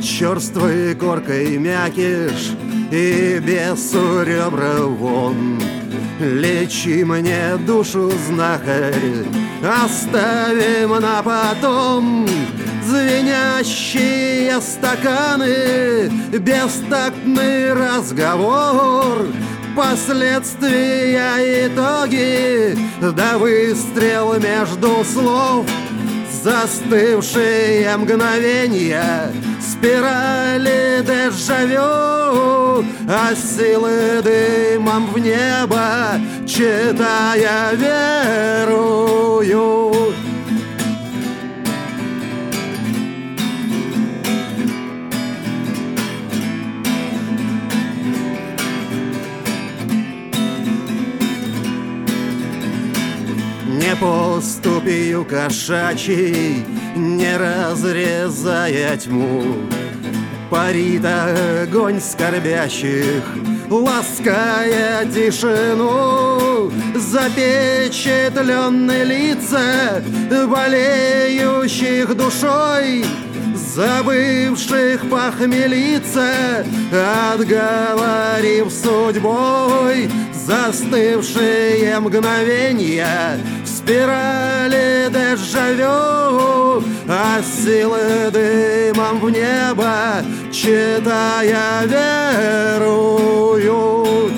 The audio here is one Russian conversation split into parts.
черствой коркой мякиш и бесу ребра вон. Лечи мне душу, знахарь, оставим на потом. Звенящие стаканы, бестактный разговор, последствия, итоги, да выстрел между слов. Застывшие мгновенья, спирали дежавю, а силы дымом в небо, читая, верую. Не поступью кошачий, не разрезая тьму, парит огонь скорбящих, лаская тишину. Запечатленные лица болеющих душой, забывших похмелиться, отговорив судьбой. Застывшие мгновенья, спирали дежавю, а силы дымом в небо, читая, верую.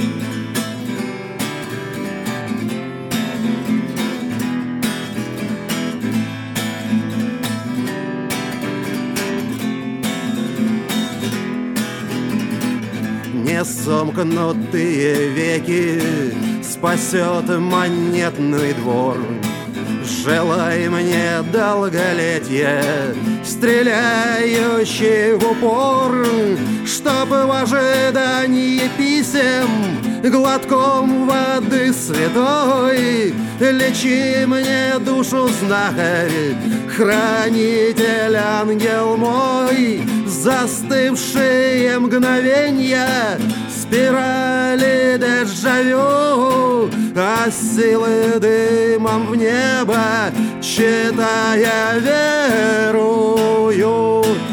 Несомкнутые веки спасет монетный двор. Желай мне долголетия, стреляющий в упор, чтоб в ожидании писем глотком воды святой лечи мне душу, знахарь, хранитель, ангел мой. Застывшие мгновенья, спирали дежавю, а силы дымом в небо, читая, верую.